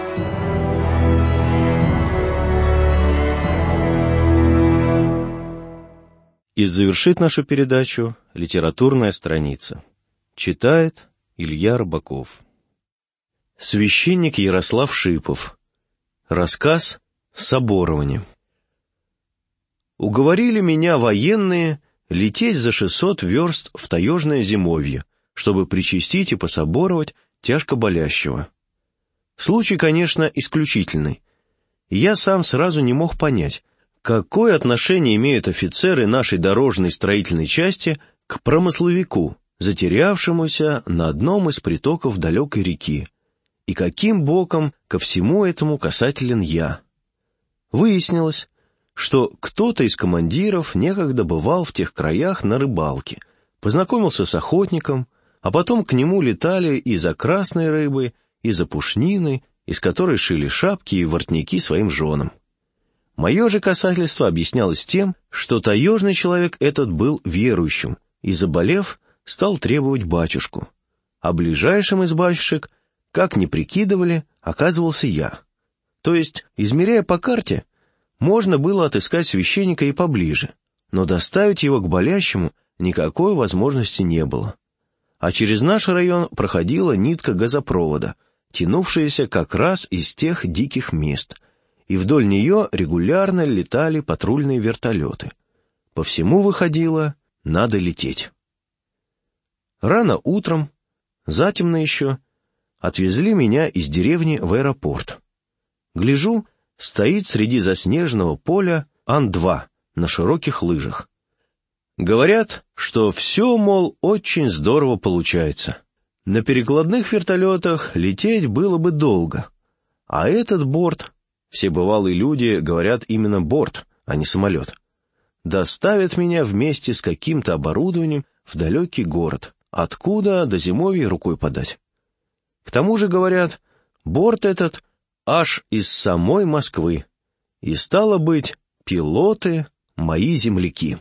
И завершит нашу передачу литературная страница. Читает Илья Рыбаков. Священник Ярослав Шипов. Рассказ «Соборование». Уговорили меня военные лететь за шестьсот верст в таежное зимовье, чтобы причастить и пособоровать тяжко болящего. Случай, конечно, исключительный. Я сам сразу не мог понять, какое отношение имеют офицеры нашей дорожной строительной части к промысловику, затерявшемуся на одном из притоков далекой реки, и каким боком ко всему этому касателен я. Выяснилось, что кто-то из командиров некогда бывал в тех краях на рыбалке, познакомился с охотником, а потом к нему летали и за красной рыбой, и за пушниной, из которой шили шапки и воротники своим женам. Мое же касательство объяснялось тем, что таежный человек этот был верующим и, заболев, стал требовать батюшку. А ближайшим из батюшек, как ни прикидывали, оказывался я. То есть, измеряя по карте, можно было отыскать священника и поближе, но доставить его к болящему никакой возможности не было. А через наш район проходила нитка газопровода, тянувшаяся как раз из тех диких мест, и вдоль нее регулярно летали патрульные вертолеты. По всему выходило, надо лететь. Рано утром, затемно еще, отвезли меня из деревни в аэропорт. Гляжу, стоит среди заснеженного поля Ан два на широких лыжах. Говорят, что все, мол, очень здорово получается. На перекладных вертолетах лететь было бы долго, а этот борт, все бывалые люди говорят именно борт, а не самолет, доставит меня вместе с каким-то оборудованием в далекий город, откуда до зимовья рукой подать. К тому же, говорят, борт этот аж из самой Москвы, и, стало быть, пилоты — мои земляки.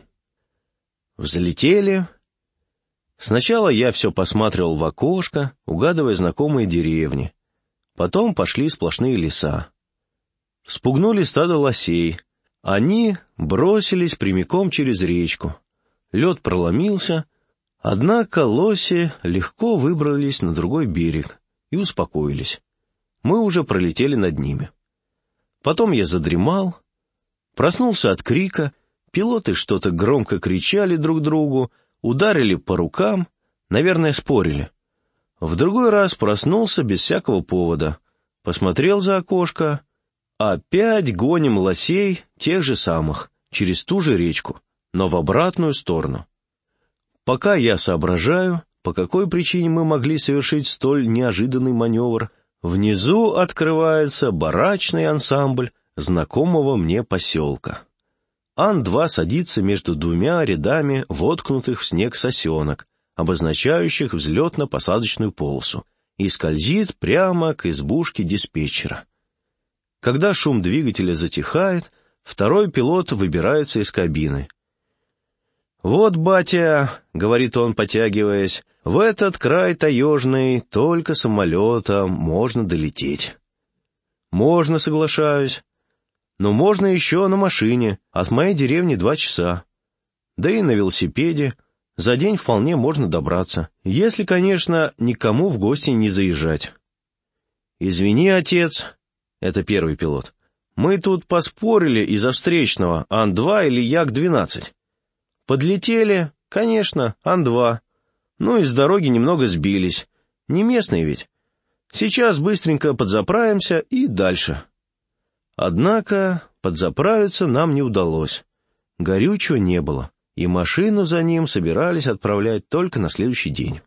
Взлетели. Сначала я все посматривал в окошко, угадывая знакомые деревни. Потом пошли сплошные леса. Спугнули стадо лосей. Они бросились прямиком через речку. Лед проломился, однако лоси легко выбрались на другой берег и успокоились. Мы уже пролетели над ними. Потом я задремал, проснулся от крика. Пилоты что-то громко кричали друг другу, ударили по рукам, наверное, спорили. В другой раз проснулся без всякого повода. Посмотрел за окошко. Опять гоним лосей, тех же самых, через ту же речку, но в обратную сторону. Пока я соображаю, по какой причине мы могли совершить столь неожиданный маневр, внизу открывается барачный ансамбль знакомого мне поселка. Ан два садится между двумя рядами воткнутых в снег сосенок, обозначающих взлетно-посадочную полосу, и скользит прямо к избушке диспетчера. Когда шум двигателя затихает, второй пилот выбирается из кабины. «Вот, батя, — говорит он, потягиваясь, — в этот край таежный только самолетом можно долететь». «Можно, соглашаюсь. Но можно еще на машине, от моей деревни два часа. Да и на велосипеде за день вполне можно добраться, если, конечно, никому в гости не заезжать». «Извини, отец, — это первый пилот, — мы тут поспорили из-за встречного Ан два или Як двенадцать. Подлетели, конечно, Ан два, ну и с дороги немного сбились, не местные ведь. Сейчас быстренько подзаправимся и дальше». Однако подзаправиться нам не удалось. Горючего не было, и машину за ним собирались отправлять только на следующий день.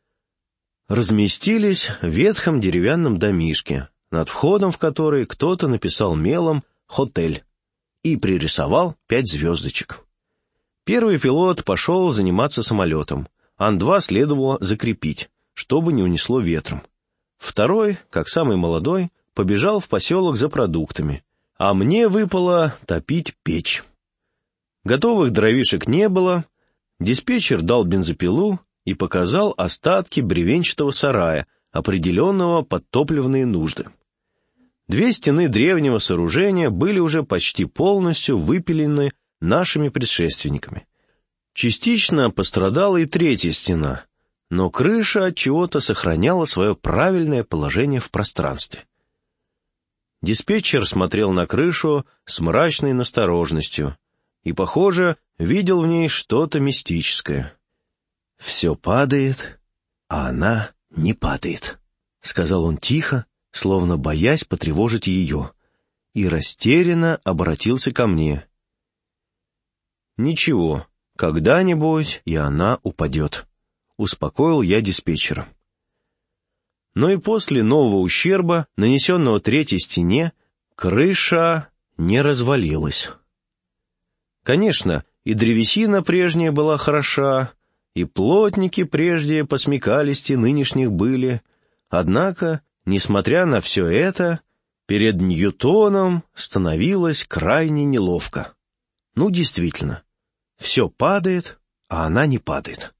Разместились в ветхом деревянном домишке, над входом в который кто-то написал мелом «Хотель» и пририсовал пять звездочек. Первый пилот пошел заниматься самолетом, Ан два следовало закрепить, чтобы не унесло ветром. Второй, как самый молодой, побежал в поселок за продуктами, а мне выпало топить печь. Готовых дровишек не было, диспетчер дал бензопилу, и показал остатки бревенчатого сарая, определенного под топливные нужды. Две стены древнего сооружения были уже почти полностью выпилены нашими предшественниками. Частично пострадала и третья стена, но крыша отчего-то сохраняла свое правильное положение в пространстве. Диспетчер смотрел на крышу с мрачной настороженностью и, похоже, видел в ней что-то мистическое. «Все падает, а она не падает», — сказал он тихо, словно боясь потревожить ее, и растерянно обратился ко мне. «Ничего, когда-нибудь и она упадет», — успокоил я диспетчера. Но и после нового ущерба, нанесенного третьей стене, крыша не развалилась. Конечно, и древесина прежняя была хороша, и плотники прежде по смекалисти нынешних были, однако, несмотря на все это, перед Ньютоном становилось крайне неловко. Ну, действительно, все падает, а она не падает.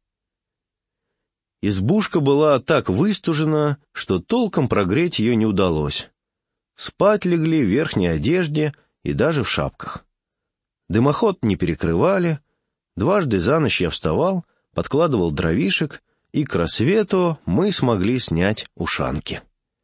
Избушка была так выстужена, что толком прогреть ее не удалось. Спать легли в верхней одежде и даже в шапках. Дымоход не перекрывали, дважды за ночь я вставал, подкладывал дровишек, и к рассвету мы смогли снять ушанки.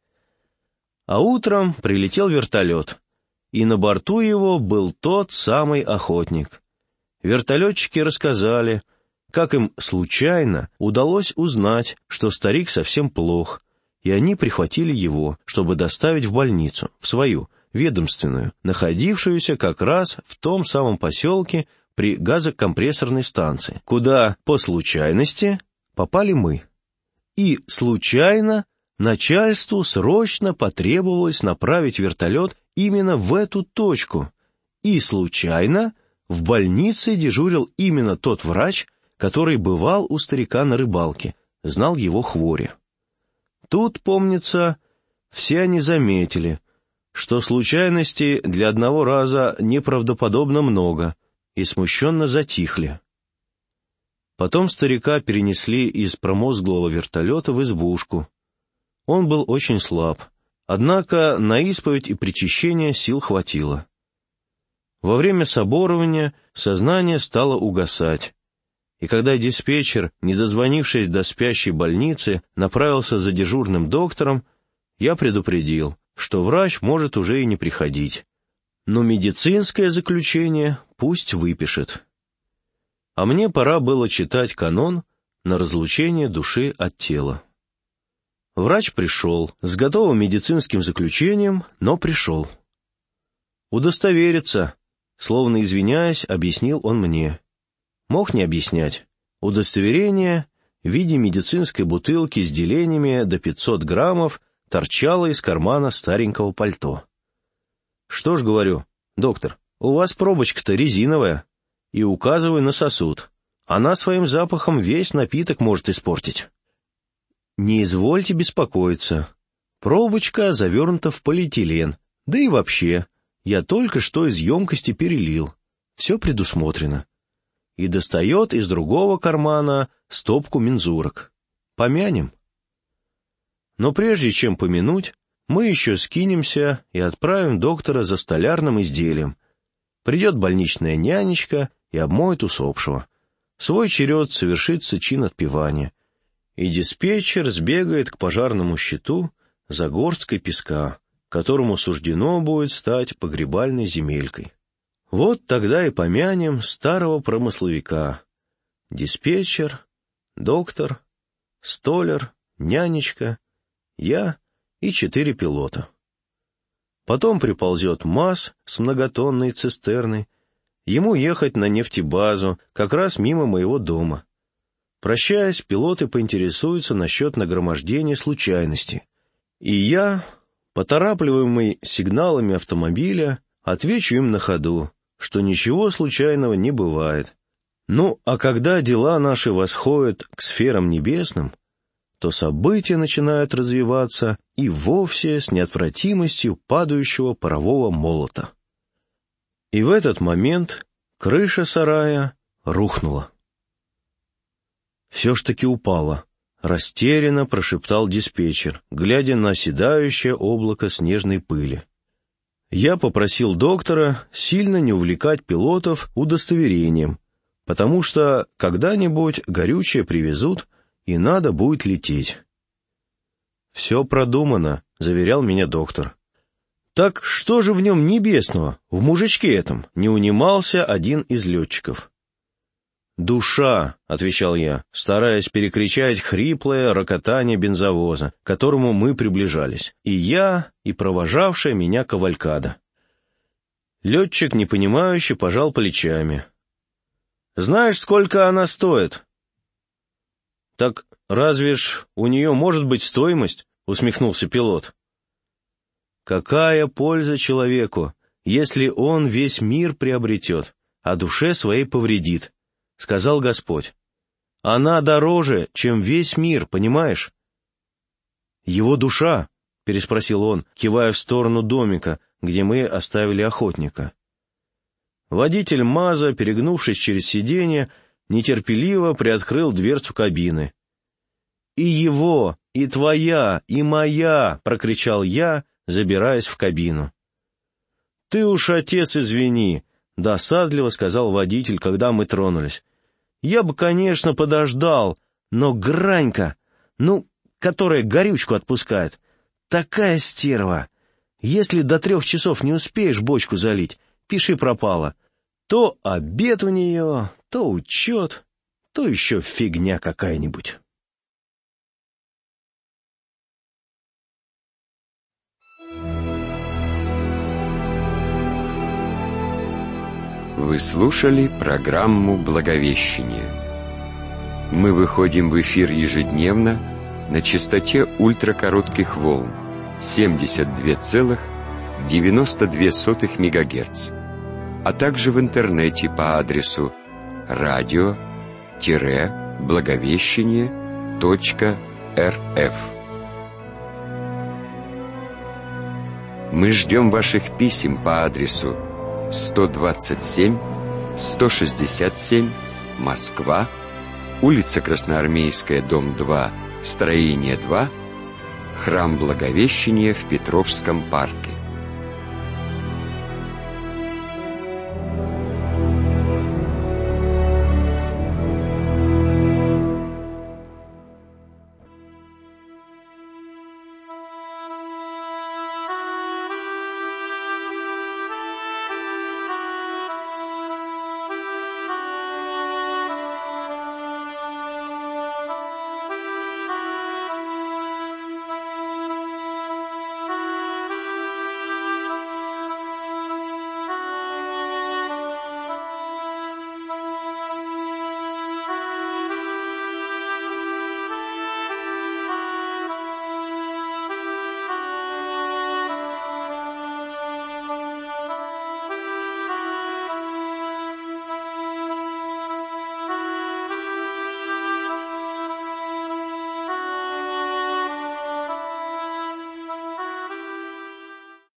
А утром прилетел вертолет, и на борту его был тот самый охотник. Вертолетчики рассказали, как им случайно удалось узнать, что старик совсем плох, и они прихватили его, чтобы доставить в больницу, в свою, ведомственную, находившуюся как раз в том самом поселке при газокомпрессорной станции, куда, по случайности, попали мы. И, случайно, начальству срочно потребовалось направить вертолет именно в эту точку, и, случайно, в больнице дежурил именно тот врач, который бывал у старика на рыбалке, знал его хвори. Тут, помнится, все они заметили, что случайностей для одного раза неправдоподобно много, и смущенно затихли. Потом старика перенесли из промозглого вертолета в избушку. Он был очень слаб, однако на исповедь и причащение сил хватило. Во время соборования сознание стало угасать, и когда диспетчер, не дозвонившись до спящей больницы, направился за дежурным доктором, я предупредил, что врач может уже и не приходить, но медицинское заключение пусть выпишет. А мне пора было читать канон на разлучение души от тела. Врач пришел с готовым медицинским заключением, но пришел. «Удостовериться», словно извиняясь, объяснил он мне. Мог не объяснять. Удостоверение в виде медицинской бутылки с делениями до пятьсот граммов торчало из кармана старенького пальто. «Что ж, — говорю, — доктор, у вас пробочка-то резиновая», и указываю на сосуд. Она своим запахом весь напиток может испортить. «Не извольте беспокоиться. Пробочка завернута в полиэтилен, да и вообще, я только что из емкости перелил. Все предусмотрено». И достает из другого кармана стопку мензурок. «Помянем». Но прежде чем помянуть, мы еще скинемся и отправим доктора за столярным изделием. Придет больничная нянечка и обмоет усопшего. Свой черед совершится чин отпевания, и диспетчер сбегает к пожарному щиту за горсткой песка, которому суждено будет стать погребальной земелькой. Вот тогда и помянем старого промысловика. Диспетчер, доктор, столяр, нянечка, я и четыре пилота. Потом приползет МАЗ с многотонной цистерной. Ему ехать на нефтебазу, как раз мимо моего дома. Прощаясь, пилоты поинтересуются насчет нагромождения случайностей. И я, поторапливаемый сигналами автомобиля, отвечу им на ходу, что ничего случайного не бывает. Ну, а когда дела наши восходят к сферам небесным, то события начинают развиваться и вовсе с неотвратимостью падающего парового молота. И в этот момент крыша сарая рухнула. Все ж таки упало. Растерянно прошептал диспетчер, глядя на оседающее облако снежной пыли. Я попросил доктора сильно не увлекать пилотов удостоверением, потому что когда-нибудь горючее привезут, и надо будет лететь. «Все продумано», — заверял меня доктор. «Так что же в нем небесного, в мужичке этом?» — не унимался один из летчиков. «Душа», — отвечал я, стараясь перекричать хриплое рокотание бензовоза, к которому мы приближались, и я, и провожавшая меня кавалькада. Летчик, непонимающе, пожал плечами. «Знаешь, сколько она стоит?» «Так разве ж у нее может быть стоимость?» — усмехнулся пилот. «Какая польза человеку, если он весь мир приобретет, а душе своей повредит?» — сказал Господь. «Она дороже, чем весь мир, понимаешь?» «Его душа?» — переспросил он, кивая в сторону домика, где мы оставили охотника. Водитель МАЗа, перегнувшись через сиденье, нетерпеливо приоткрыл дверцу кабины. «И его, и твоя, и моя!» — прокричал я, забираясь в кабину. «Ты уж, отец, извини!» — досадливо сказал водитель, когда мы тронулись. «Я бы, конечно, подождал, но Гранька, ну, которая горючку отпускает, такая стерва! Если до трех часов не успеешь бочку залить, пиши пропало. То обед у нее, то учет, то еще фигня какая-нибудь». Вы слушали программу «Благовещение». Мы выходим в эфир ежедневно на частоте ультракоротких волн семьдесят два целых девяносто две сотых мегагерц, а также в интернете по адресу радио благовещение точка эр эф. Мы ждем ваших писем по адресу сто двадцать семь сто шестьдесят семь, Москва, улица Красноармейская, дом два, строение два, храм Благовещения в Петровском парке.